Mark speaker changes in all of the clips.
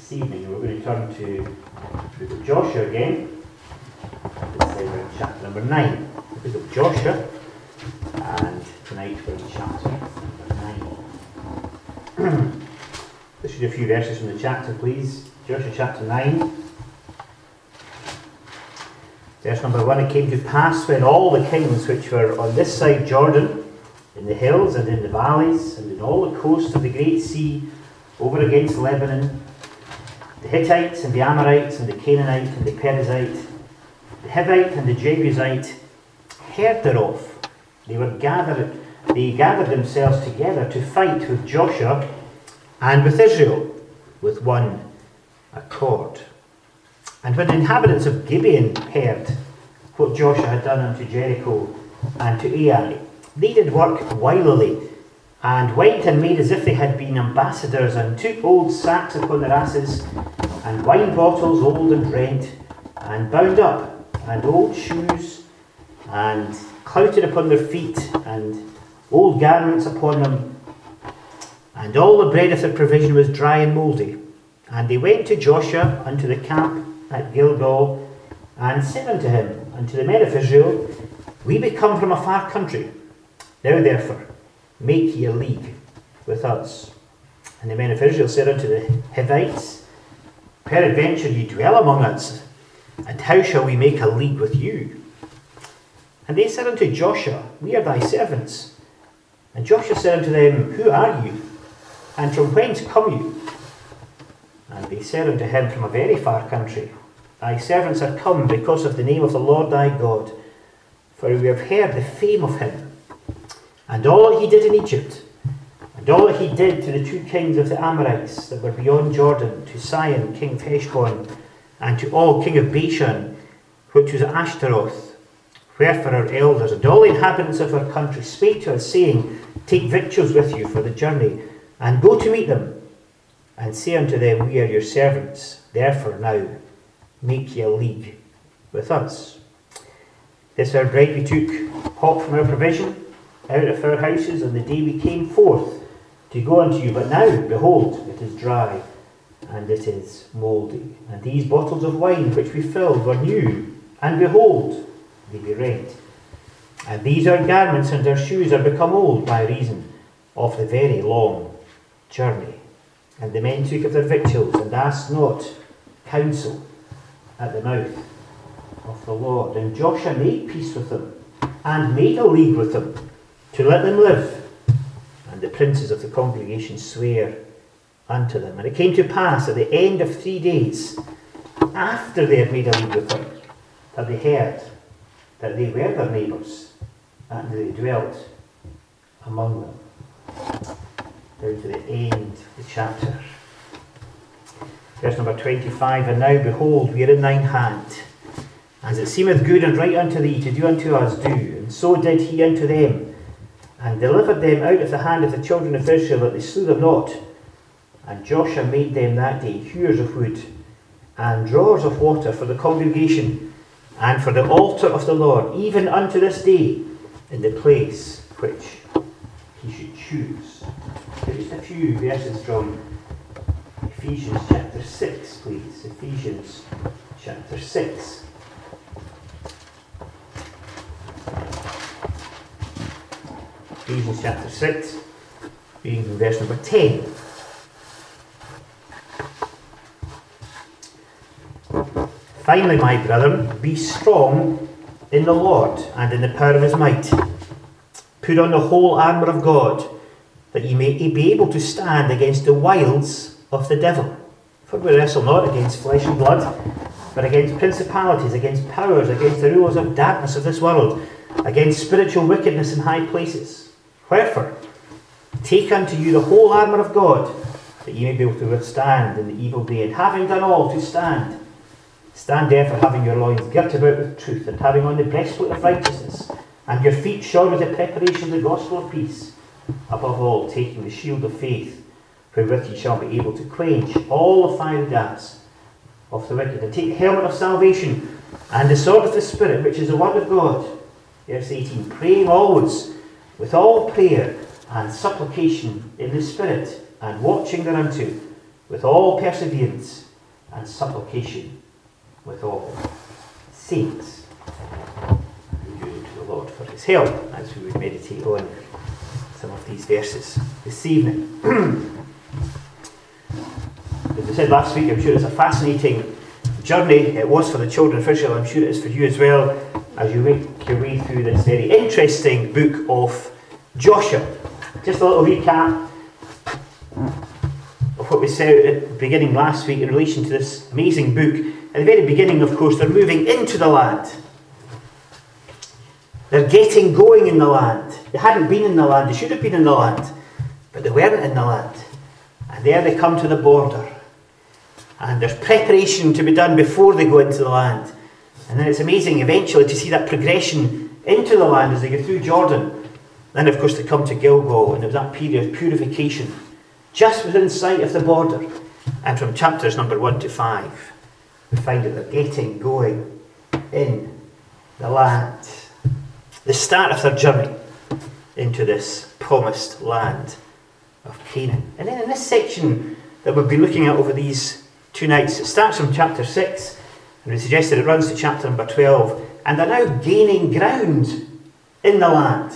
Speaker 1: this evening. We're going to turn to the book of Joshua again. This time we're in chapter number 9. The book of Joshua, and tonight we're in chapter number 9. Let's read a few verses from the chapter, please. Joshua chapter 9. Verse number 1, it came to pass when all the kings which were on this side Jordan, in the hills and in the valleys, and in all the coast of the great sea, over against Lebanon, the Hittites and the Amorites and the Canaanite and the Perizzite, the Hivite and the Jebusite, heard thereof, they gathered themselves together to fight with Joshua and with Israel with one accord. And when the inhabitants of Gibeon heard what Joshua had done unto Jericho and to Ai, they did work wilily, and went and made as if they had been ambassadors, and took old sacks upon their asses, and wine bottles old and rent, and bound up, and old shoes, and clouted upon their feet, and old garments upon them, and all the bread of their provision was dry and mouldy. And they went to Joshua unto the camp at Gilgal, and said unto him, unto the men of Israel, We be come from a far country. Now therefore, make ye a league with us. And the men of Israel said unto the Hivites, Peradventure ye dwell among us, and how shall we make a league with you? And they said unto Joshua, We are thy servants. And Joshua said unto them, Who are you? And from whence come you? And they said unto him, From a very far country. Thy servants are come because of the name of the Lord thy God, for we have heard the fame of him, and all that he did in Egypt, and all that he did to the two kings of the Amorites that were beyond Jordan, to Sihon, king of Heshbon, and to Og, king of Bashan, which was at Ashtaroth. Wherefore our elders and all the inhabitants of our country spake to us, saying, Take victuals with you for the journey, and go to meet them, and say unto them, We are your servants. Therefore now make ye a league with us. This our bread we took hot from our provision, out of our houses, on the day we came forth to go unto you. But now, behold, it is dry, and it is mouldy. And these bottles of wine which we filled were new, and behold, they be rent. And these our garments and our shoes are become old by reason of the very long journey. And the men took of their victuals, and asked not counsel at the mouth of the Lord. And Joshua made peace with them, and made a league with them, to let them live. And the princes of the congregation sware unto them. And it came to pass at the end of 3 days, after they had made a league with them, that they heard that they were their neighbours, and they dwelt among them. Down to the end of the chapter. Verse number 25, And now behold, we are in thine hand, as it seemeth good and right unto thee to do unto us, do. And so did he unto them, and delivered them out of the hand of the children of Israel, that they slew them not. And Joshua made them that day hewers of wood, and drawers of water for the congregation, and for the altar of the Lord, even unto this day, in the place which he should choose. Just a few verses from Ephesians chapter 6, please. Ephesians chapter 6. Ephesians chapter 6, reading from verse number 10. Finally, my brethren, be strong in the Lord and in the power of his might. Put on the whole armour of God, that ye may be able to stand against the wiles of the devil. For we wrestle not against flesh and blood, but against principalities, against powers, against the rulers of darkness of this world, against spiritual wickedness in high places. Wherefore, take unto you the whole armour of God, that ye may be able to withstand in the evil day, and having done all, to stand. Stand therefore, having your loins girt about with truth, and having on the breastplate of righteousness, and your feet shod with the preparation of the gospel of peace. Above all, taking the shield of faith, wherewith ye shall be able to quench all the fiery darts of the wicked, and take the helmet of salvation, and the sword of the Spirit, which is the word of God. Verse 18, praying always with all prayer and supplication in the Spirit, and watching thereunto with all perseverance and supplication with all saints. We do to the Lord for his help as we would meditate on some of these verses this evening. As I said last week, I'm sure it's a fascinating journey. It was for the children of Israel. I'm sure it is for you as well, as you make your way through this very interesting book of Joshua. Just a little recap of what we said at the beginning last week in relation to this amazing book. At the very beginning, of course, they're moving into the land. They're getting going in the land. They hadn't been in the land. They should have been in the land, but they weren't in the land. And there they come to the border. And there's preparation to be done before they go into the land. And then it's amazing eventually to see that progression into the land as they go through Jordan. Then, of course, they come to Gilgal, and there was that period of purification just within sight of the border. And from chapters number 1 to 5, we find that they're getting going in the land. The start of their journey into this promised land of Canaan. And then in this section that we'll be looking at over these 2 nights, it starts from chapter 6, and we suggested it runs to chapter number 12, and they're now gaining ground in the land.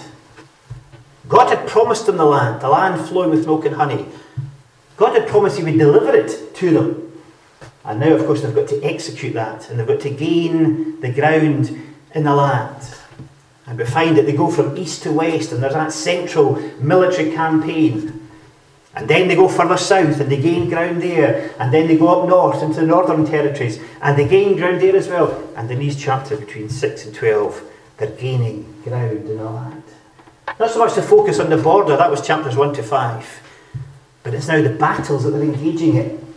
Speaker 1: God had promised them the land flowing with milk and honey. God had promised he would deliver it to them. And now, of course, they've got to execute that, and they've got to gain the ground in the land. And we find that they go from east to west, and there's that central military campaign. And then they go further south, and they gain ground there. And then they go up north into the northern territories, and they gain ground there as well. And in these chapters between 6 and 12, they're gaining ground in the land. Not so much the focus on the border, that was chapters 1 to 5. But it's now the battles that they're engaging in.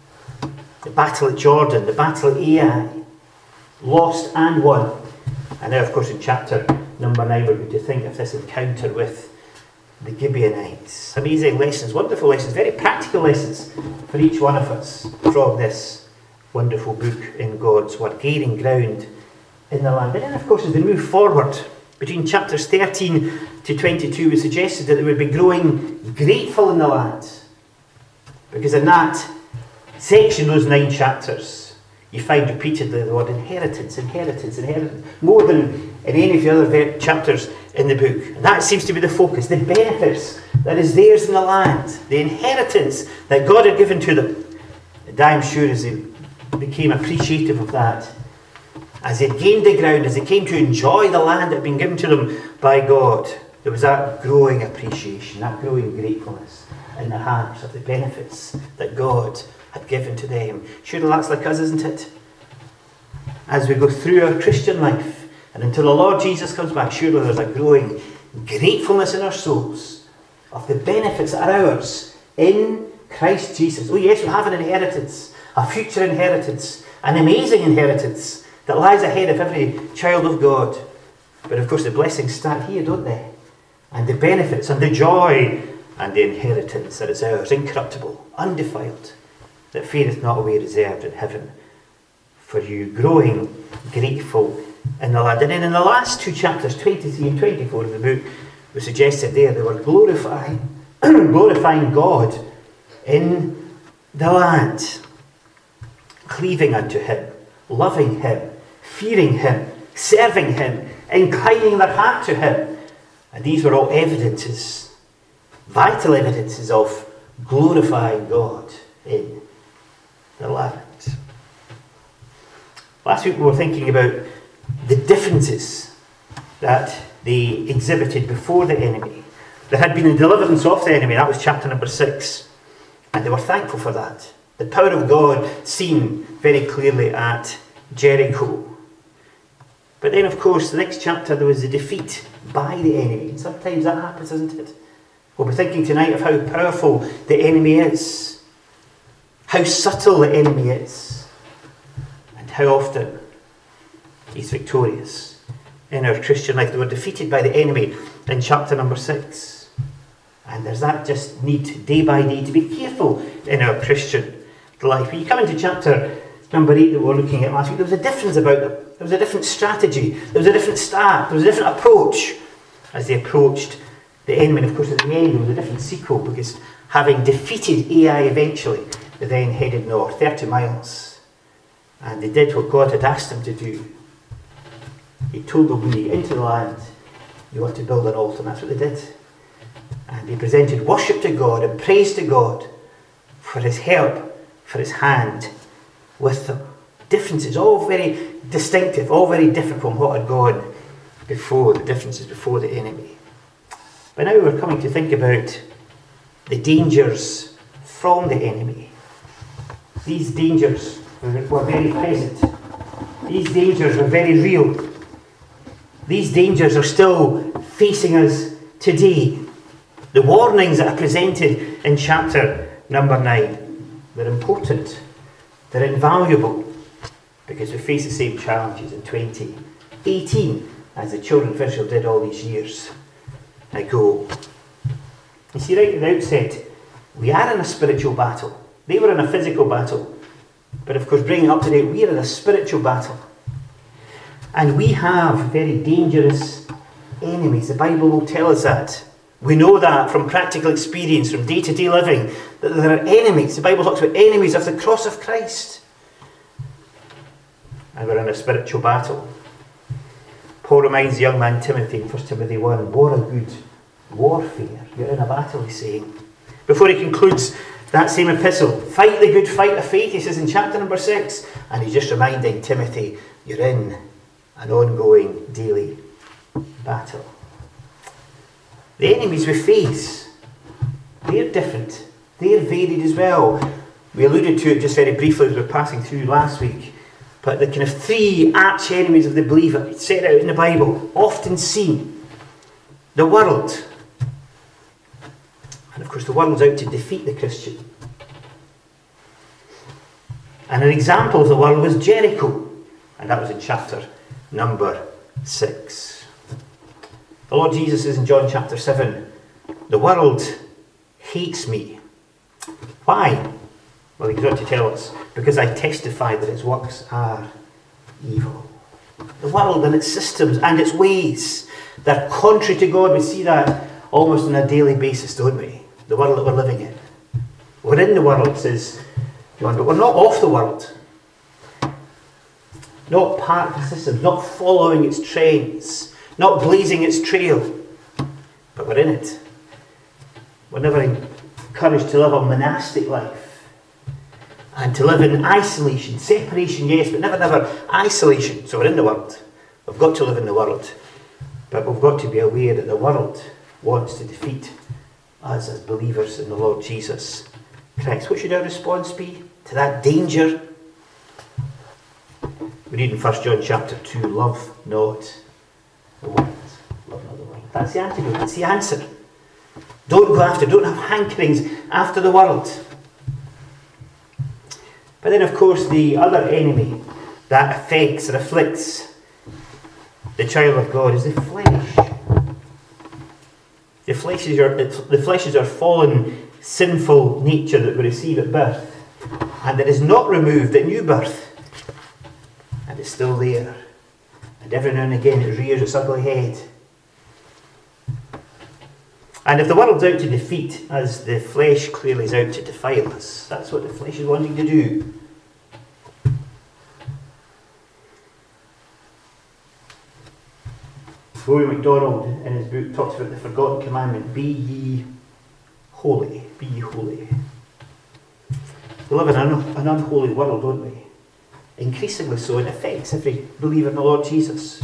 Speaker 1: The battle at Jordan, the battle at Ai. Lost and won. And now, of course, in chapter number 9, we're going to think of this encounter with the Gibeonites. Amazing lessons, wonderful lessons, very practical lessons for each one of us from this wonderful book in God's Word, gaining ground in the land. And then, of course, as they move forward, between chapters 13 to 22, we suggested that they would be growing grateful in the land. Because in that section, those 9 chapters, you find repeatedly the word inheritance, inheritance, inheritance, more than in any of the other chapters in the book. And that seems to be the focus, the benefits that is theirs in the land, the inheritance that God had given to them. And I'm sure as they became appreciative of that, as they gained the ground, as they came to enjoy the land that had been given to them by God, there was that growing appreciation, that growing gratefulness in their hearts of the benefits that God had given to them. Surely that's like us, isn't it? As we go through our Christian life and until the Lord Jesus comes back, surely there's a growing gratefulness in our souls of the benefits that are ours in Christ Jesus. Oh yes, we have an inheritance, a future inheritance, an amazing inheritance that lies ahead of every child of God. But of course the blessings start here, don't they? And the benefits and the joy and the inheritance that is ours, incorruptible, undefiled, that fadeth not away, reserved in heaven for you, growing grateful in the land. And then in the last 2 chapters, 23 and 24 of the book, we suggested there they were glorifying God in the land, cleaving unto him, loving him, fearing him, serving him, inclining their heart to him. And these were all evidences, vital evidences of glorifying God in the land. Last week we were thinking about the differences that they exhibited before the enemy. There had been a deliverance of the enemy, that was chapter number 6. And they were thankful for that. The power of God seen very clearly at Jericho. But then, of course, the next chapter there was the defeat by the enemy. And sometimes that happens, isn't it? We'll be thinking tonight of how powerful the enemy is. How subtle the enemy is. And how often he's victorious in our Christian life. They were defeated by the enemy in chapter number 6. And there's that just need day by day to be careful in our Christian life. When you come into chapter number 8 that we were looking at last week, there was a difference about them. There was a different strategy. There was a different start. There was a different approach as they approached the enemy. And of course at the end there was a different sequel, because having defeated Ai eventually, They then headed north, 30 miles, and they did what God had asked them to do. He told them when you get into the land, you want to build an altar, and that's what they did. And they presented worship to God and praise to God for his help, for his hand with them. Differences, all very distinctive, all very different from what had gone before, the differences before the enemy. But now we're coming to think about the dangers from the enemy. These dangers were very present. These dangers were very real. These dangers are still facing us today. The warnings that are presented in chapter number 9, they're important, they're invaluable, because we face the same challenges in 2018 as the children of Israel did all these years ago. You see, right at the outset, we are in a spiritual battle. They were in a physical battle. But of course, bringing it up to date, we are in a spiritual battle. And we have very dangerous enemies. The Bible will tell us that. We know that from practical experience, from day-to-day living, that there are enemies. The Bible talks about enemies of the cross of Christ. And we're in a spiritual battle. Paul reminds the young man Timothy in 1 Timothy 1, war a good warfare. You're in a battle, he's saying. Before he concludes that same epistle, fight the good fight of faith, he says in chapter number 6. And he's just reminding Timothy, you're in an ongoing daily battle. The enemies we face, they're different. They're varied as well. We alluded to it just very briefly as we were passing through last week. But the kind of three arch enemies of the believer set out in the Bible, often seen. The world. And of course the world's out to defeat the Christian. And an example of the world was Jericho. And that was in chapter number 6. The Lord Jesus says in John chapter 7, the world hates me. Why? Well, he goes on to tell us, because I testify that its works are evil. The world and its systems and its ways, they're contrary to God. We see that almost on a daily basis, don't we? The world that we're living in. We're in the world, says John, but we're not of the world. Not part of the system, not following its trends, not blazing its trail, but we're in it. We're never encouraged to live a monastic life and to live in isolation, separation, yes, but never isolation. So we're in the world. We've got to live in the world, but we've got to be aware that the world wants to defeat us as believers in the Lord Jesus Christ. What should our response be to that danger? We read in 1 John chapter 2, love not the world. Love not the world. That's the antidote. That's the answer. Don't have hankerings after the world. But then, of course, the other enemy that affects or afflicts the child of God is the flesh. The flesh is our fallen, sinful nature that we receive at birth, and that is not removed at new birth. And it's still there. And every now and again it rears its ugly head. And if the world's out to defeat us, the flesh clearly is out to defile us. That's what the flesh is wanting to do. Rory MacDonald in his book talks about the forgotten commandment, be ye holy, be ye holy. We live in an unholy world, don't we? Increasingly so, it affects every believer in the Lord Jesus.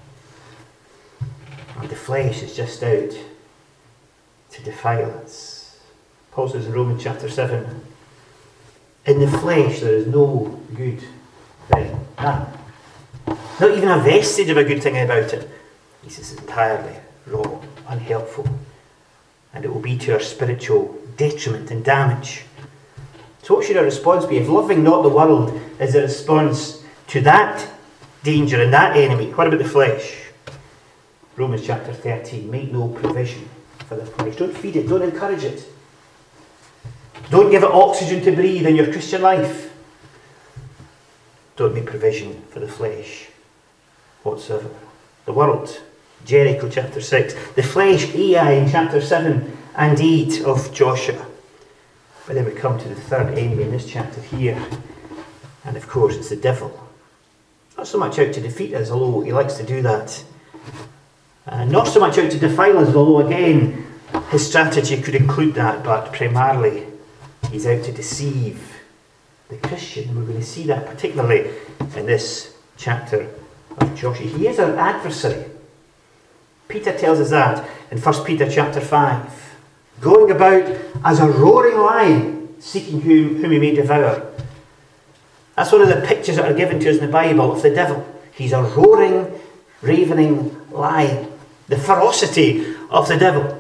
Speaker 1: And the flesh is just out to defile us. Paul says in Romans chapter 7, in the flesh there is no good thing. None. Not even a vestige of a good thing about it. He says it's entirely wrong, unhelpful, and it will be to our spiritual detriment and damage. So what should our response be? If loving not the world is a response to that danger and that enemy, what about the flesh? Romans chapter 13, make no provision for the flesh. Don't feed it, don't encourage it. Don't give it oxygen to breathe in your Christian life. Don't make provision for the flesh whatsoever. The world, Jericho chapter 6. The flesh, Ai in chapter 7 and 8 of Joshua. But then we come to the third enemy in this chapter here, and of course it's the devil. Not so much out to defeat us, although he likes to do that. Not so much out to defile us, although again his strategy could include that, but primarily he's out to deceive the Christian. And we're going to see that particularly in this chapter of Joshua. He is our adversary. Peter tells us that in 1 Peter chapter 5. Going about as a roaring lion, seeking whom he may devour. That's one of the pictures that are given to us in the Bible of the devil. He's a roaring, ravening lion. The ferocity of the devil.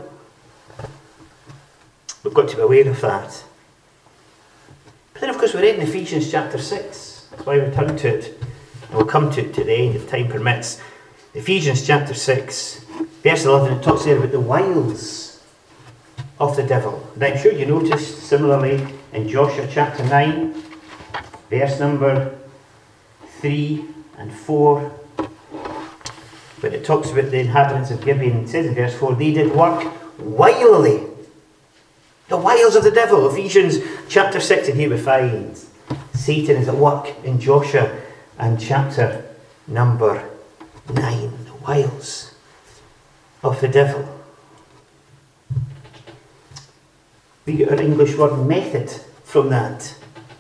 Speaker 1: We've got to be aware of that. But then of course we read in Ephesians chapter 6. That's why we turn to it. And we'll come to it to the end if time permits. Ephesians chapter 6, verse 11, it talks there about the wiles of the devil. And I'm sure you noticed similarly in Joshua chapter 9, verse number 3 and 4, when it talks about the inhabitants of Gibeon. It says in verse 4, they did work wilily. The wiles of the devil. Ephesians chapter 6, and here we find Satan is at work in Joshua and chapter number 9. The wiles of the devil. We get our English word method from that.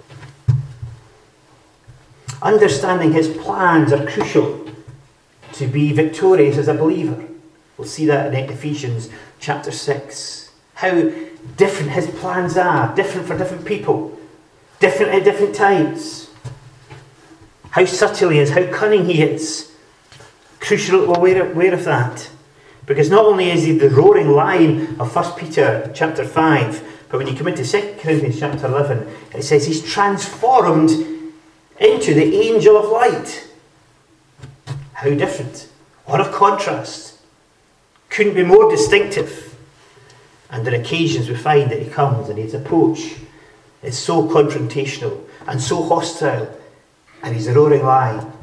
Speaker 1: Understanding his plans are crucial to be victorious as a believer. We'll see that in Ephesians chapter 6. How different his plans are, different for different people, different at different times. How subtle he is, how cunning he is. Crucial to be aware of that. Because not only is he the roaring lion of 1 Peter chapter 5, but when you come into 2 Corinthians chapter 11, it says he's transformed into the angel of light. How different. What a contrast. Couldn't be more distinctive. And on occasions we find that he comes and his approach is so confrontational and so hostile, and he's a roaring lion.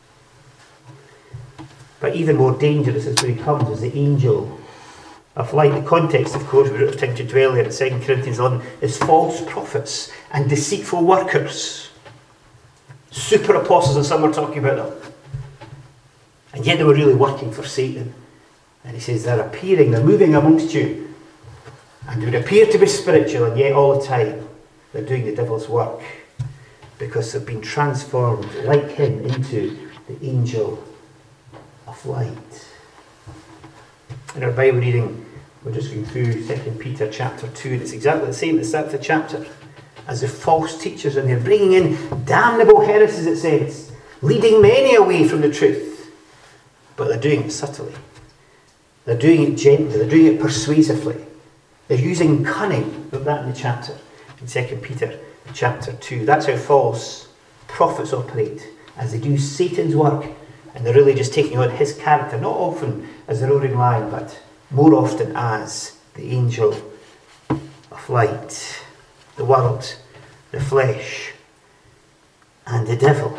Speaker 1: But even more dangerous is when he comes as the angel of light. The context, of course, we don't have time to dwell here in 2 Corinthians 11, is false prophets and deceitful workers. Super apostles, and some were talking about them. And yet they were really working for Satan. And he says they're appearing, they're moving amongst you. And they would appear to be spiritual, and yet all the time they're doing the devil's work. Because they've been transformed like him into the angel of light. In our Bible reading, we're just going through 2 Peter chapter 2, and it's exactly the same at the start of the chapter. As the false teachers, and they're bringing in damnable heresies, it says, leading many away from the truth. But they're doing it subtly. They're doing it gently. They're doing it persuasively. They're using cunning. Look at that in the chapter, in 2 Peter chapter 2. That's how false prophets operate, as they do Satan's work. And they're really just taking on his character, not often as the roaring lion, but more often as the angel of light. The world, the flesh, and the devil.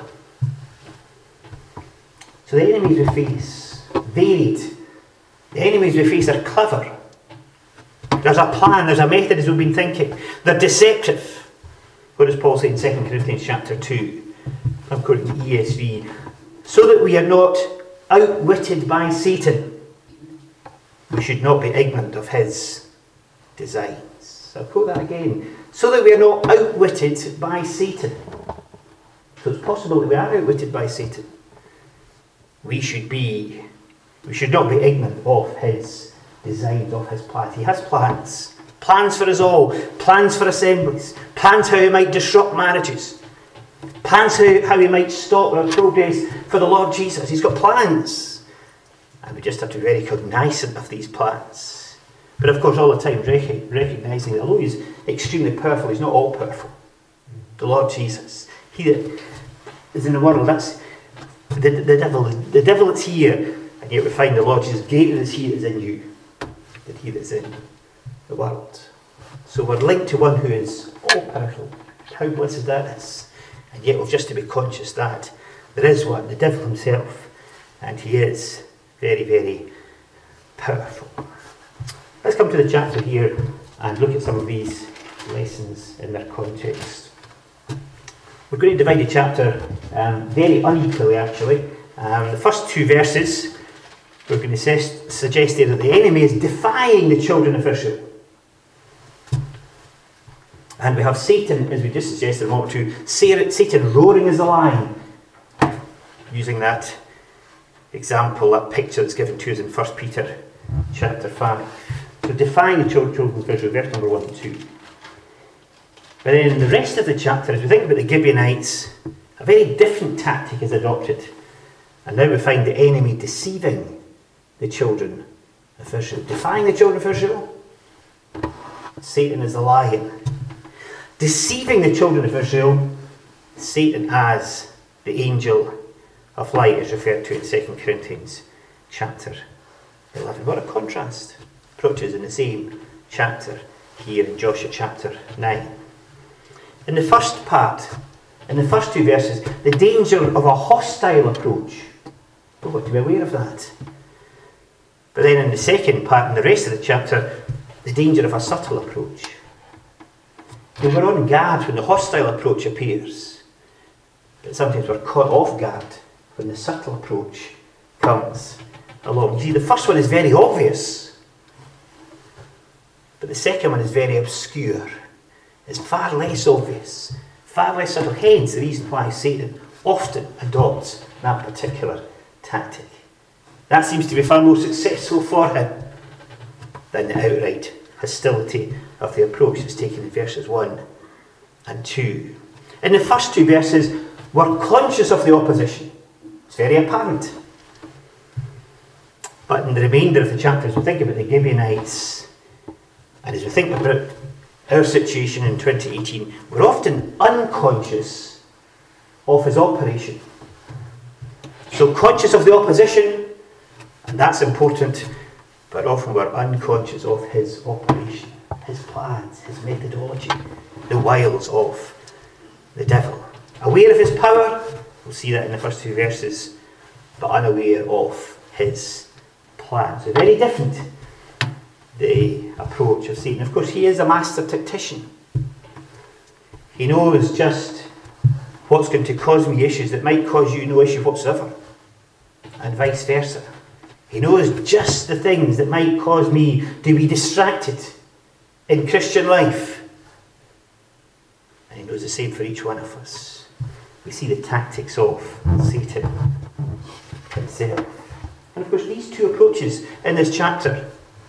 Speaker 1: So the enemies we face, varied. The enemies we face are clever. There's a plan, there's a method, as we've been thinking. They're deceptive. What does Paul say in 2 Corinthians chapter 2? I'm quoting the ESV. So that we are not outwitted by Satan, we should not be ignorant of his designs. I'll quote that again. So that we are not outwitted by Satan. So it's possible that we are outwitted by Satan. We should not be ignorant of his designs, of his plans. He has plans. Plans for us all. Plans for assemblies. Plans how he might disrupt marriages. Plans how he might stop our progress for the Lord Jesus. He's got plans. And we just have to be very cognizant of these plans. But of course, all the time recognising that although he's extremely powerful, he's not all powerful. The Lord Jesus. He that is in the world, that's the devil. The devil that's here. And yet we find the Lord Jesus, greater is he that is in you than he that is in the world. So we're linked to one who is all powerful. How blessed that is. And yet we've just to be conscious that there is one, the devil himself, and he is very, very powerful. Let's come to the chapter here and look at some of these lessons in their context. We're going to divide the chapter very unequally, actually. The first 2 verses, we're going to suggest here that the enemy is defying the children of Israel. And we have Satan, as we just suggested a moment ago, Satan roaring as a lion, using that example, that picture that's given to us in 1 Peter chapter 5. So defying the children of Israel, verse number 1 and 2. But then in the rest of the chapter, as we think about the Gibeonites, a very different tactic is adopted. And now we find the enemy deceiving the children of Israel. Defying the children of Israel, Satan is a lion. Deceiving the children of Israel, Satan as the angel of light is referred to in 2 Corinthians chapter 11. What a contrast. Approaches in the same chapter here in Joshua chapter 9. In the first part, in the first 2 verses, the danger of a hostile approach. We've got to be aware of that. But then in the second part, in the rest of the chapter, the danger of a subtle approach. We're on guard when the hostile approach appears, but sometimes we're caught off guard when the subtle approach comes along. You see, the first one is very obvious, but the second one is very obscure. It's far less obvious, far less subtle. Hence the reason why Satan often adopts that particular tactic. That seems to be far more successful for him than the outright hostility of the approach that's taken in verses 1 and 2. In the first 2 verses, we're conscious of the opposition. It's very apparent. But in the remainder of the chapter, as we think about the Gibeonites, and as we think about our situation in 2018, we're often unconscious of his operation. So conscious of the opposition, and that's important, but often we're unconscious of his operation, his plans, his methodology, the wiles of the devil. Aware of his power, we'll see that in the first 2 verses, but unaware of his plans. So very different, the approach of Satan. Of course, he is a master tactician. He knows just what's going to cause me issues that might cause you no issue whatsoever, and vice versa. He knows just the things that might cause me to be distracted in Christian life. And he knows the same for each one of us. We see the tactics of Satan himself. And of course, these 2 approaches in this chapter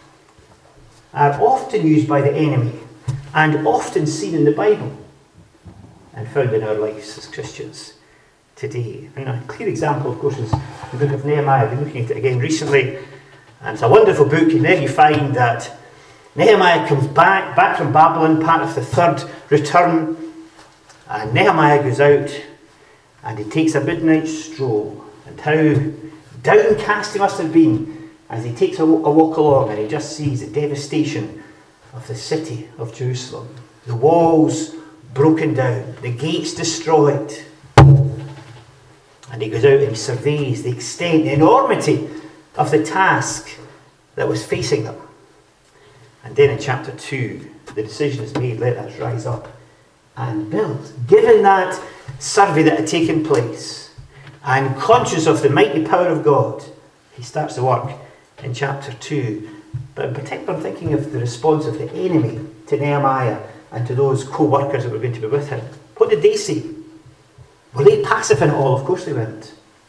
Speaker 1: are often used by the enemy and often seen in the Bible and found in our lives as Christians today. And a clear example, of course, is the book of Nehemiah. I've been looking at it again recently, and it's a wonderful book. And there you find that Nehemiah comes back from Babylon, part of the 3rd return, and Nehemiah goes out and he takes a midnight stroll, and how downcast he must have been as he takes a walk along, and he just sees the devastation of the city of Jerusalem, the walls broken down, the gates destroyed. And he goes out and he surveys the extent, the enormity of the task that was facing them. And then in chapter 2, the decision is made, let us rise up and build. Given that survey that had taken place, and conscious of the mighty power of God, he starts the work in chapter 2. But in particular, I'm thinking of the response of the enemy to Nehemiah and to those co-workers that were going to be with him. What did they say? Were they passive in it all? Of course they weren't.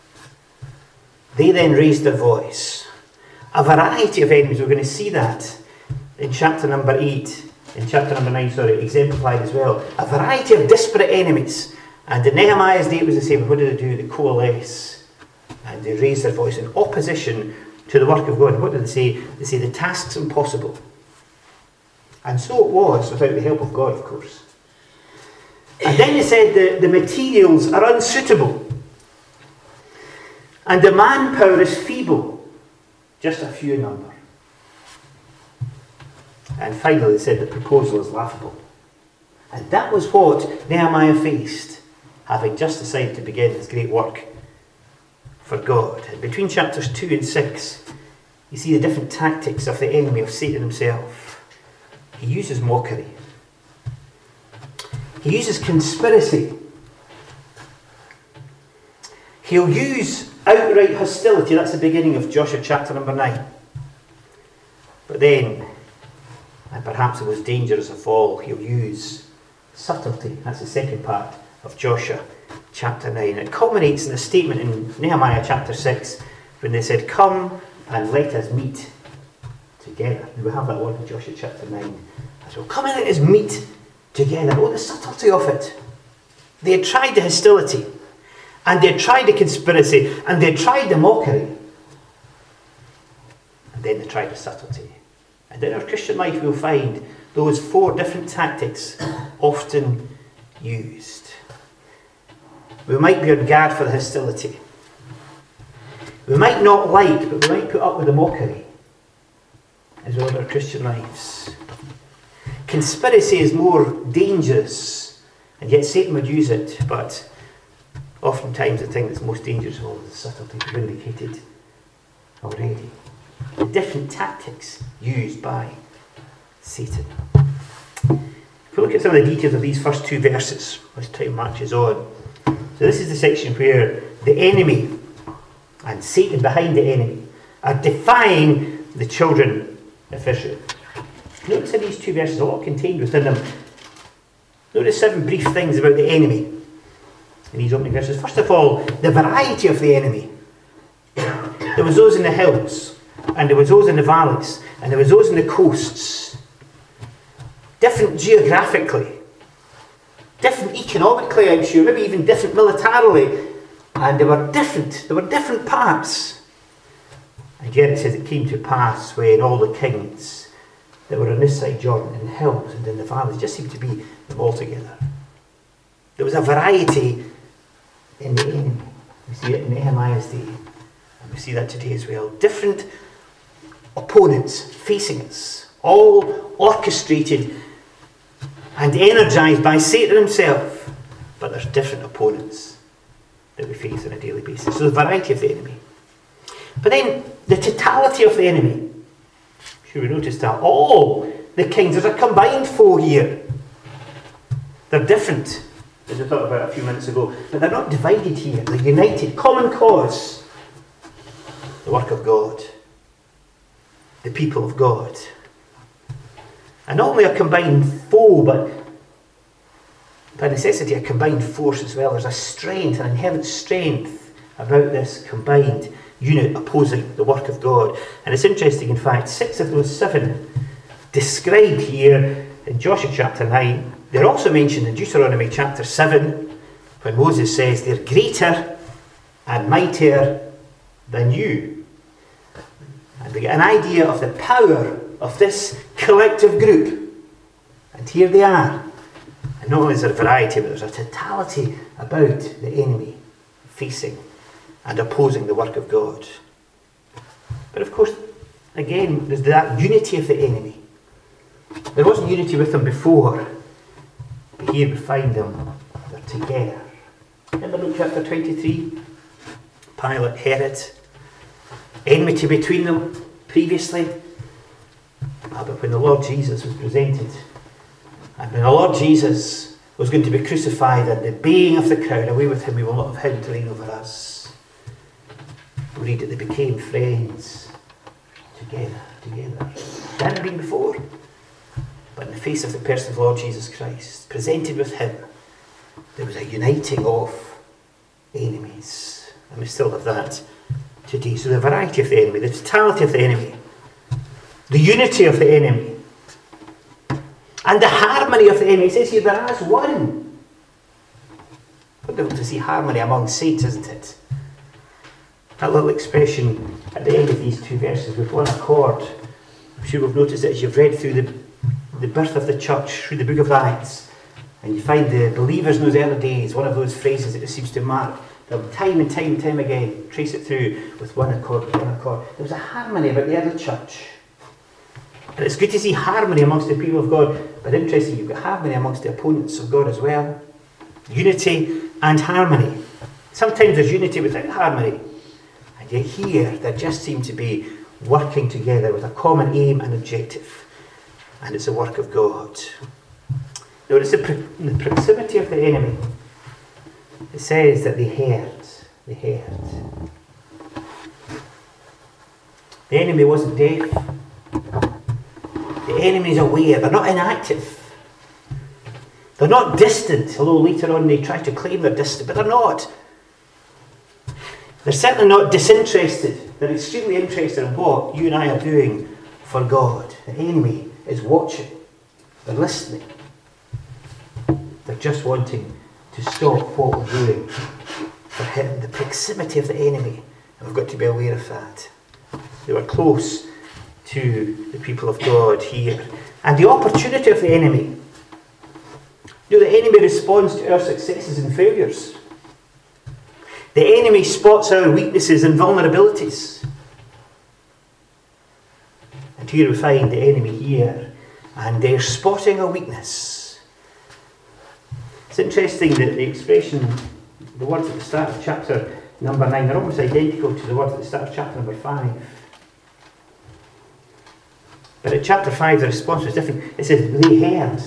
Speaker 1: They then raised their voice. A variety of enemies, we're going to see that in chapter number 8, in chapter number 9, exemplified as well. A variety of disparate enemies. And in Nehemiah's day it was the same. What did they do? They coalesce and they raise their voice in opposition to the work of God. And what did they say? They say the task's impossible. And so it was, without the help of God, of course. And then he said the materials are unsuitable. And the manpower is feeble. Just a few in number. And finally they said the proposal is laughable. And that was what Nehemiah faced, having just decided to begin his great work for God. And between chapters 2 and 6, you see the different tactics of the enemy, of Satan himself. He uses mockery. He uses conspiracy. He'll use outright hostility. That's the beginning of Joshua chapter number 9. But then, and perhaps the most dangerous of all, he'll use subtlety. That's the second part of Joshua chapter 9. It culminates in a statement in Nehemiah chapter 6 when they said, "Come and let us meet together." We have that word in Joshua chapter 9 as well. Come and let us meet together. Oh, the subtlety of it. They had tried the hostility, and they had tried the conspiracy, and they had tried the mockery. And then they tried the subtlety. And in our Christian life we'll find those 4 different tactics often used. We might be on guard for the hostility. We might not like, but we might put up with the mockery as well in our Christian lives. Conspiracy is more dangerous, and yet Satan would use it, but oftentimes the thing that's most dangerous of all is the subtlety we've indicated already. The different tactics used by Satan. If we look at some of the details of these first 2 verses as time marches on. So this is the section where the enemy and Satan behind the enemy are defying the children of Israel. Notice in these 2 verses, a lot contained within them. Notice 7 brief things about the enemy in these opening verses. First of all, the variety of the enemy. There was those in the hills, and there was those in the valleys, and there was those in the coasts. Different geographically, different economically, I'm sure, maybe even different militarily, and there were different parts. And yet it says it came to pass when all the kings that were on this side Jordan, in the hills and in the valleys, just seemed to be them all together. There was a variety in the enemy. We see it in Nehemiah's day, and we see that today as well. Different opponents facing us, all orchestrated and energized by Satan himself, but there's different opponents that we face on a daily basis. So the variety of the enemy. But then the totality of the enemy. Sure, we noticed that all the kings, there's a combined foe here. They're different, as we thought about a few minutes ago, but they're not divided here. They're united, common cause. The work of God, the people of God. And not only a combined foe, but by necessity a combined force as well. There's a strength, an inherent strength about this combined unit opposing the work of God. And it's interesting, in fact, 6 of those 7 described here in Joshua chapter 9. They're also mentioned in Deuteronomy chapter 7, when Moses says, "They're greater and mightier than you." And we get an idea of the power of this collective group. And here they are. And not only is there a variety, but there's a totality about the enemy facing and opposing the work of God. But of course, again, there's that unity of the enemy. There wasn't unity with them before, but here we find them, they're together. Remember Luke chapter 23? Pilate, Herod, enmity between them previously. But when the Lord Jesus was presented, and when the Lord Jesus was going to be crucified at the baying of the crowd, away with him, we will not have him to reign over us. We read that they became friends together. They hadn't been before. But in the face of the person of the Lord Jesus Christ, presented with him, there was a uniting of enemies. And we still have that today. So the variety of the enemy, the totality of the enemy, the unity of the enemy, and the harmony of the enemy. It says here, they're as one. Wonderful to see harmony among saints, isn't it? That little expression at the end of these 2 verses, with one accord. I'm sure we've noticed it as you've read through the birth of the church, through the book of Acts, and you find the believers in those early days, one of those phrases that it seems to mark them time and time again, trace it through with one accord, with one accord. There was a harmony about the early church. And it's good to see harmony amongst the people of God, but interesting, you've got harmony amongst the opponents of God as well. Unity and harmony. Sometimes there's unity without harmony. And yet here, they just seem to be working together with a common aim and objective. And it's the work of God. Notice the proximity of the enemy. It says that they heard. They heard. The enemy wasn't deaf. The enemy is aware. They're not inactive. They're not distant, although later on they try to claim they're distant, but they're not. They're certainly not disinterested. They're extremely interested in what you and I are doing for God. The enemy is watching. They're listening. They're just wanting to stop what we're doing for him. The proximity of the enemy. And we've got to be aware of that. They were close to the people of God here. And the opportunity of the enemy. You know, the enemy responds to our successes and failures. The enemy spots our weaknesses and vulnerabilities. And here we find the enemy here, and they're spotting a weakness. It's interesting that the expression, the words at the start of chapter number 9, are almost identical to the words at the start of chapter number 5. But at chapter 5, the response was different. It said, they heard.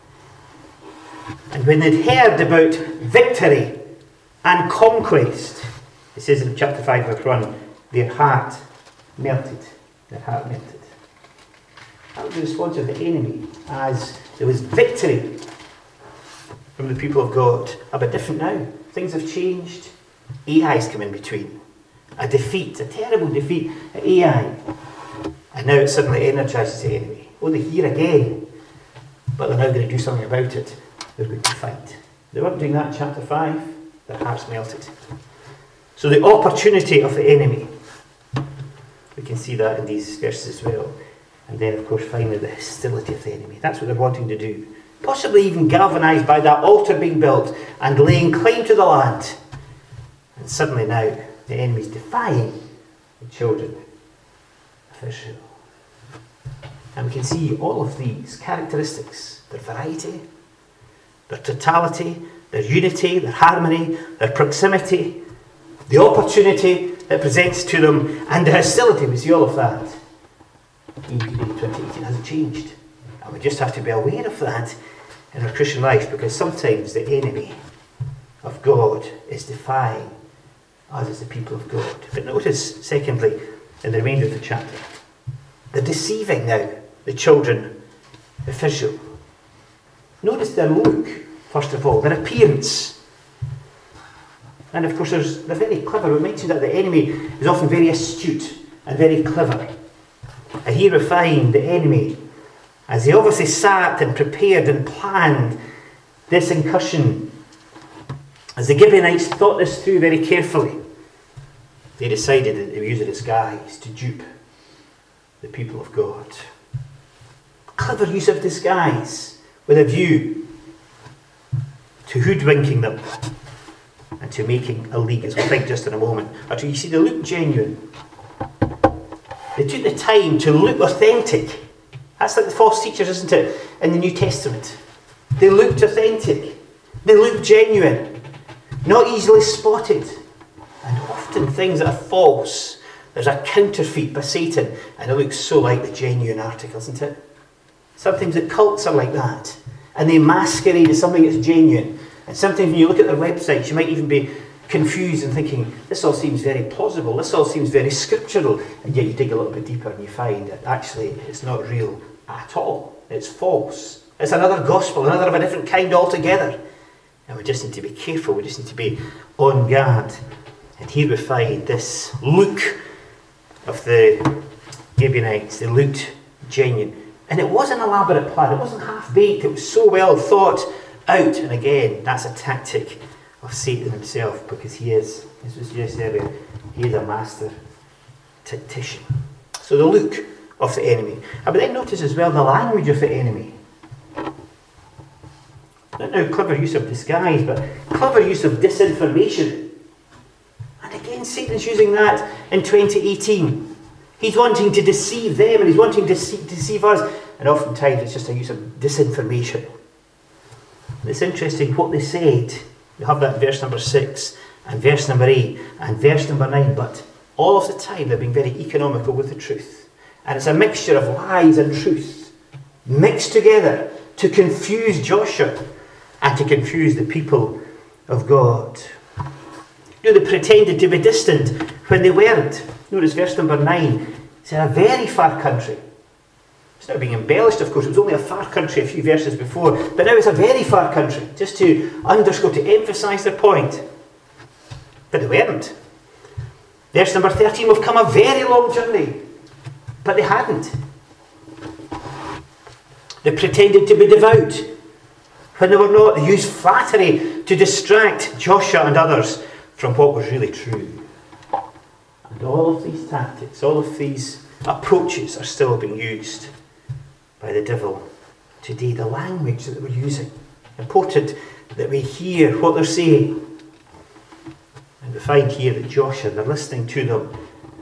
Speaker 1: And when they'd heard about victory and conquest, it says in chapter 5, verse 1, their heart melted. Their heart melted. That was the response of the enemy as there was victory from the people of God. A bit different now. Things have changed. Ai's come in between. A defeat, a terrible defeat at Ai. And now it suddenly energises the enemy. Oh, they're here again. But they're now going to do something about it. They're going to fight. They weren't doing that in chapter 5. Their hearts melted. So the opportunity of the enemy. We can see that in these verses as well. And then, of course, finally, the hostility of the enemy. That's what they're wanting to do. Possibly even galvanised by that altar being built and laying claim to the land. And suddenly now, the enemy's defying the children of Israel. And we can see all of these characteristics. Their variety, their totality, their unity, their harmony, their proximity, the opportunity that presents to them, and the hostility. We see all of that. In 2018 hasn't changed. And we just have to be aware of that in our Christian life, because sometimes the enemy of God is defying us as the people of God. But notice, secondly, in the remainder of the chapter, they're deceiving now the children of Israel. Notice their look, first of all, their appearance. And of course, they're very clever. We mentioned that the enemy is often very astute and very clever. And here we find the enemy, as they obviously sat and prepared and planned this incursion, as the Gibeonites thought this through very carefully, they decided that they would use a disguise to dupe the people of God. Clever use of disguise with a view to hoodwinking them and to making a league, as we'll think just in a moment. Actually, you see, they look genuine. They took the time to look authentic. That's like the false teachers, isn't it, in the New Testament? They looked authentic. They looked genuine. Not easily spotted. And often things that are false, there's a counterfeit by Satan, and it looks so like the genuine article, isn't it? Sometimes the cults are like that, and they masquerade as something that's genuine. And sometimes when you look at their websites, you might even be confused and thinking, this all seems very plausible, this all seems very scriptural, and yet you dig a little bit deeper and you find that actually it's not real at all. It's false. It's another gospel, another of a different kind altogether. And we just need to be careful, we just need to be on guard. And here we find this look of the Gibeonites. They looked genuine. And it was an elaborate plan, it wasn't half-baked, it was so well thought out. And again, that's a tactic of Satan himself, because he is, as was suggested earlier, he is a master tactician. So the look of the enemy. But then notice as well the language of the enemy. Not now clever use of disguise, but clever use of disinformation. And again, Satan's using that in 2018. He's wanting to deceive them, and he's wanting to deceive us. And oftentimes it's just a use of disinformation. And it's interesting what they said. You have that in verse number 6, and verse number 8, and verse number 9. But all of the time they're being very economical with the truth. And it's a mixture of lies and truth mixed together to confuse Joshua and to confuse the people of God. They pretended to be distant when they weren't. Notice verse number 9. It's in a very far country. It's not being embellished, of course. It was only a far country a few verses before. But now it's a very far country. Just to underscore, to emphasise their point. But they weren't. Verse number 13. We've come a very long journey. But they hadn't. They pretended to be devout when they were not. They used flattery to distract Joshua and others from what was really true. And all of these tactics, all of these approaches are still being used by the devil today. The language that we're using. Important that we hear what they're saying. And we find here that Joshua, they're listening to them.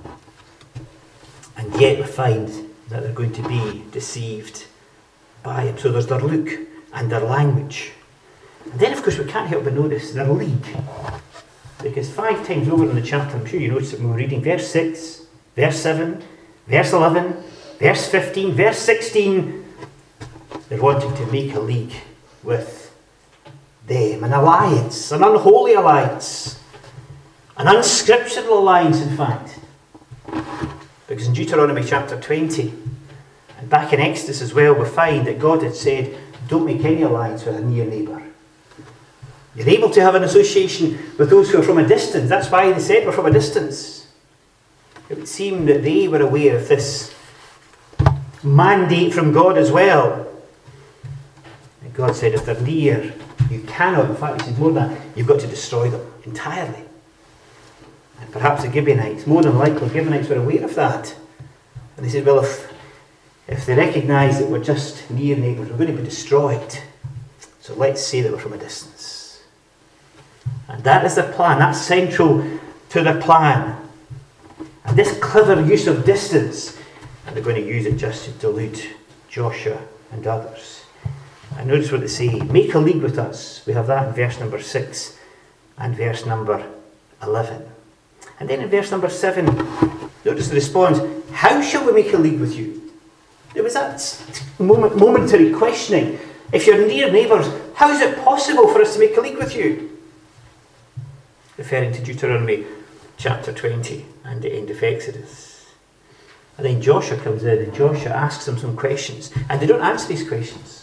Speaker 1: And yet we find that they're going to be deceived by him. So there's their look and their language. And then, of course, we can't help but notice their league. Because 5 times over in the chapter, I'm sure you noticed it when we were reading, verse 6, verse 7, verse 11, verse 15, verse 16, they're wanting to make a league with them. An alliance, an unholy alliance, an unscriptural alliance, in fact. Because in Deuteronomy chapter 20, and back in Exodus as well, we find that God had said, don't make any alliance with a near neighbour. You're able to have an association with those who are from a distance. That's why they said we're from a distance. It would seem that they were aware of this mandate from God as well. And God said, if they're near, you cannot, in fact, he said more than that, you've got to destroy them entirely. And perhaps the Gibeonites, more than likely, Gibeonites were aware of that. And they said, well, if they recognise that we're just near neighbours, we're going to be destroyed. So let's say that we're from a distance. And that is their plan. That's central to their plan. And this clever use of distance, and they're going to use it just to delude Joshua and others. And notice what they say. Make a league with us. We have that in verse number 6 and verse number 11. And then in verse number 7, notice the response. How shall we make a league with you? There was that momentary questioning. If you're near neighbours, how is it possible for us to make a league with you? Referring to Deuteronomy chapter 20 and the end of Exodus. And then Joshua comes in and Joshua asks them some questions. And they don't answer these questions.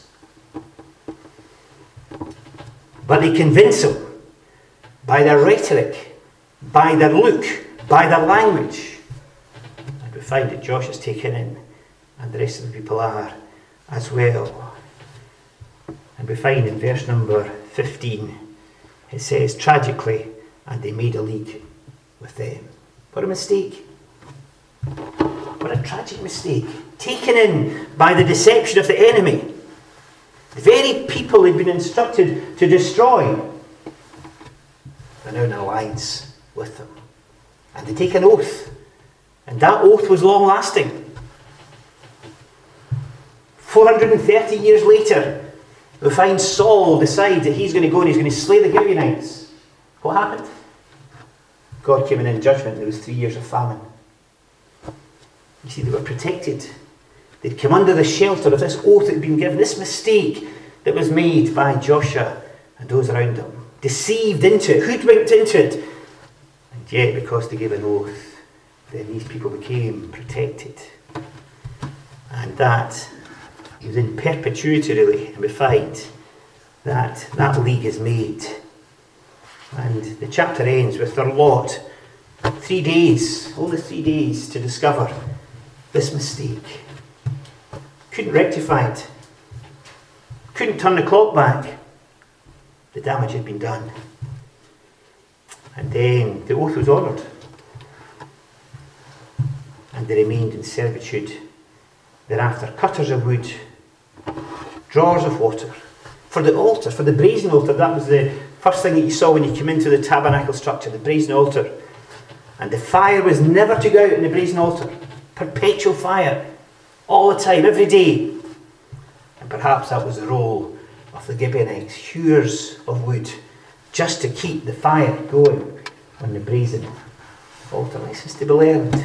Speaker 1: But they convince him by their rhetoric, by their look, by their language. And we find that Joshua's taken in, and the rest of the people are as well. And we find in verse number 15, it says, tragically, and they made a league with them. What a mistake. What a tragic mistake. Taken in by the deception of the enemy. The very people they'd been instructed to destroy are now in alliance with them. And they take an oath. And that oath was long lasting. 430 years later, we find Saul decide that he's going to go and he's going to slay the Gibeonites. What happened? God came in judgment and there was 3 years of famine. You see, they were protected. They'd come under the shelter of this oath that had been given, this mistake that was made by Joshua and those around him. Deceived into it, hoodwinked into it. And yet, because they gave an oath, then these people became protected. And that is in perpetuity, really. And we find that that league is made. And the chapter ends with their lot. 3 days, only 3 days to discover this mistake. Couldn't rectify it. Couldn't turn the clock back. The damage had been done. And then the oath was honoured. And they remained in servitude. Thereafter, cutters of wood, drawers of water. For the altar, for the brazen altar, that was the first thing that you saw when you came into the tabernacle structure, the brazen altar. And the fire was never to go out in the brazen altar. Perpetual fire. All the time, every day. And perhaps that was the role of the Gibeonites, hewers of wood, just to keep the fire going on the brazen altar. Lessons to be learned.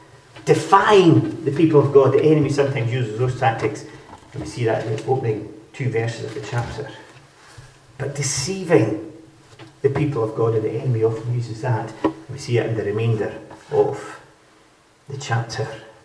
Speaker 1: Defying the people of God. The enemy sometimes uses those tactics. And we see that in opening 2 verses of the chapter. But deceiving the people of God, and the enemy often uses that. We see it in the remainder of the chapter.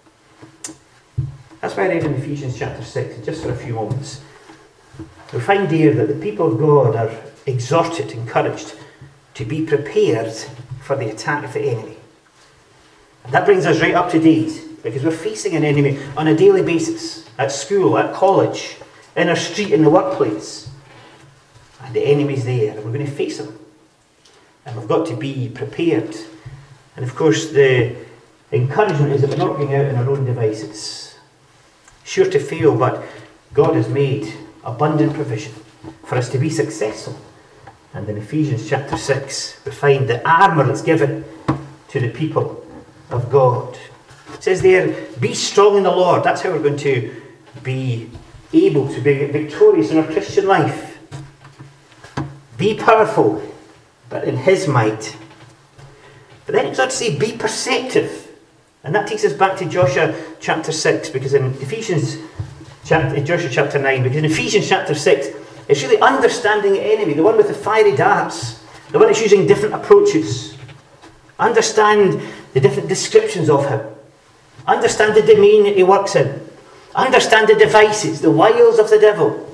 Speaker 1: That's why I read in Ephesians chapter 6, just for a few moments. We find here that the people of God are exhorted, encouraged to be prepared for the attack of the enemy. And that brings us right up to date, because we're facing an enemy on a daily basis, at school, at college, in our street, in the workplace. And the enemy's there, and we're going to face him. And we've got to be prepared. And of course, the encouragement is that we're not going out on our own devices. Sure to fail, but God has made abundant provision for us to be successful. And in Ephesians chapter 6, we find the armour that's given to the people of God. It says there, be strong in the Lord. That's how we're going to be able to be victorious in our Christian life. Be powerful, but in His might. But then it's got to say, be perceptive. And that takes us back to Joshua chapter 6, because in Joshua chapter 9, because in Ephesians chapter 6, it's really understanding the enemy, the one with the fiery darts, the one that's using different approaches. Understand the different descriptions of him. Understand the domain that he works in. Understand the devices, the wiles of the devil.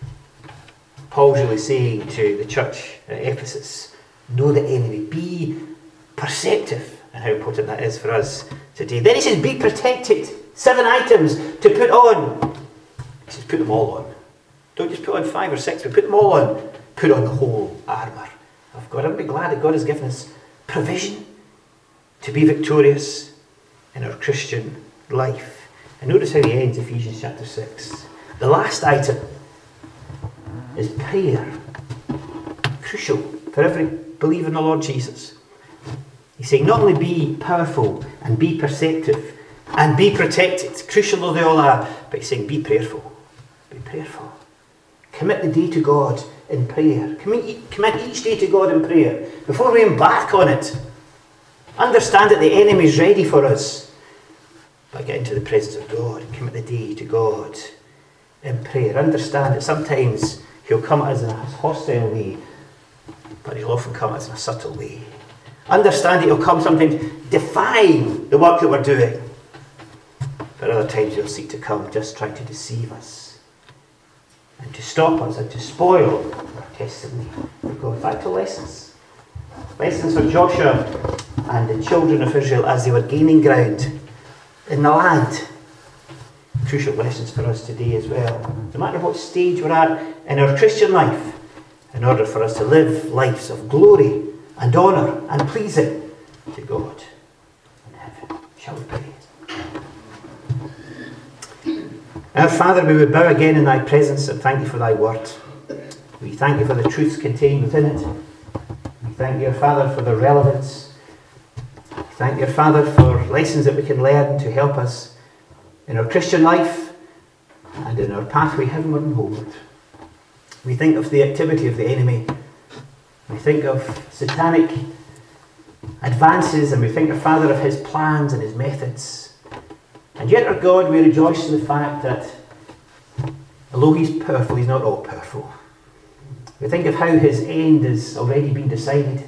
Speaker 1: Paul's really saying to the church at Ephesus, know the enemy, be perceptive, and how important that is for us today. Then he says, be protected. 7 items to put on. He says, put them all on. Don't just put on 5 or 6, but put them all on. Put on the whole armour of God. I'm glad that God has given us provision to be victorious in our Christian life. And notice how he ends Ephesians chapter 6. The last item is prayer. Crucial for every believer in the Lord Jesus. He's saying not only be powerful and be perceptive and be protected, crucial though they all are, but he's saying be prayerful. Be prayerful. Commit the day to God in prayer. Commit each day to God in prayer. Before we embark on it, understand that the enemy is ready for us. But get into the presence of God and commit the day to God in prayer. Understand that sometimes he'll come at us in a hostile way, but he'll often come at us in a subtle way. Understand that he'll come sometimes defying the work that we're doing, but other times he'll seek to come just trying to deceive us and to stop us and to spoil our testimony for God. Vital lessons. Lessons for Joshua and the children of Israel as they were gaining ground in the land. Crucial lessons for us today as well. No matter what stage we're at in our Christian life, in order for us to live lives of glory and honour and pleasing to God in heaven. Shall we pray? Our Father, we would bow again in thy presence and thank you for thy word. We thank you for the truths contained within it. We thank you, Father, for the relevance. We thank you, Father, for lessons that we can learn to help us in our Christian life and in our pathway heavenward and homeward. We think of the activity of the enemy. We think of satanic advances, and we think, of Father, of his plans and his methods. And yet, our God, we rejoice in the fact that although he's powerful, he's not all powerful. We think of how his end has already been decided.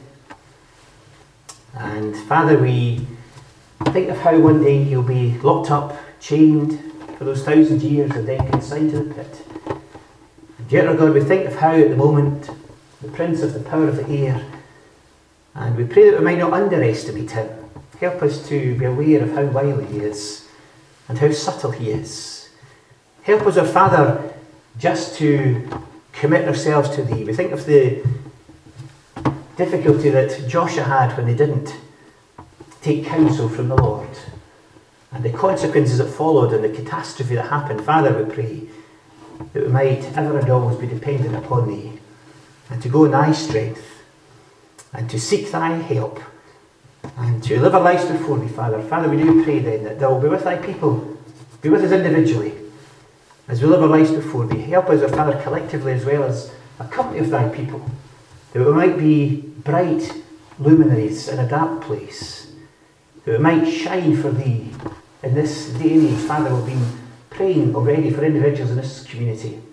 Speaker 1: And Father, we think of how one day he'll be locked up, chained for those 1,000 years, and then consigned to the pit. And yet, our God, we think of how at the moment the prince of the power of the air, and we pray that we might not underestimate him. Help us to be aware of how wily he is and how subtle he is. Help us, our Father, just to commit ourselves to thee. We think of the difficulty that Joshua had when they didn't take counsel from the Lord, and the consequences that followed and the catastrophe that happened. Father, we pray that we might ever and always be dependent upon thee, and to go in thy strength, and to seek thy help, and to live our lives before thee, Father. Father, we do pray then that thou will be with thy people, be with us individually, as we live our lives before thee. Help us, our Father, collectively as well as a company of thy people, that we might be bright luminaries in a dark place, that we might shine for thee in this day and age. Father, we've been praying already for individuals in this community,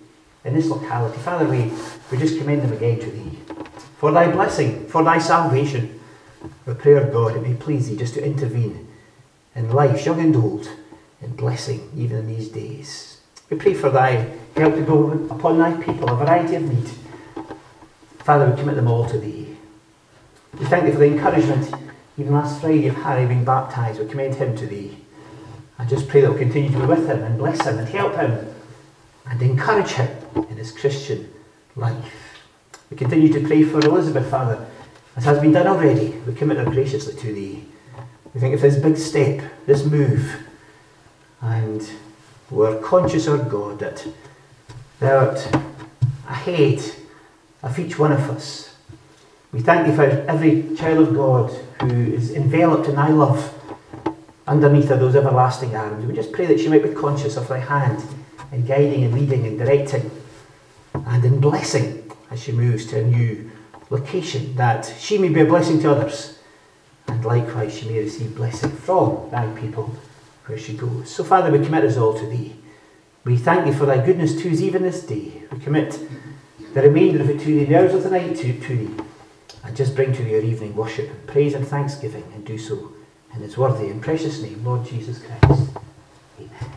Speaker 1: in this locality. Father, we just commend them again to thee. For thy blessing, for thy salvation. We pray, our God, it may please thee just to intervene in life, young and old, in blessing, even in these days. We pray for thy help to go upon thy people, a variety of need. Father, we commit them all to thee. We thank thee for the encouragement, even last Friday, of Harry being baptised. We commend him to thee. I just pray that we'll continue to be with him and bless him and help him and encourage him in his Christian life. We continue to pray for Elizabeth, Father, as has been done already. We commit her graciously to thee. We think of this big step, this move, and we're conscious, our God, that thou art ahead of each one of us. We thank thee for every child of God who is enveloped in thy love underneath of those everlasting arms. We just pray that she might be conscious of thy hand in guiding and leading and directing and in blessing as she moves to a new location, that she may be a blessing to others, and likewise she may receive blessing from thy people where she goes. So Father, we commit us all to thee. We thank thee for thy goodness to us even this day. We commit the remainder of it to thee, the hours of the night to thee, and just bring to thee our evening worship and praise and thanksgiving, and do so in his worthy and precious name, Lord Jesus Christ. Amen.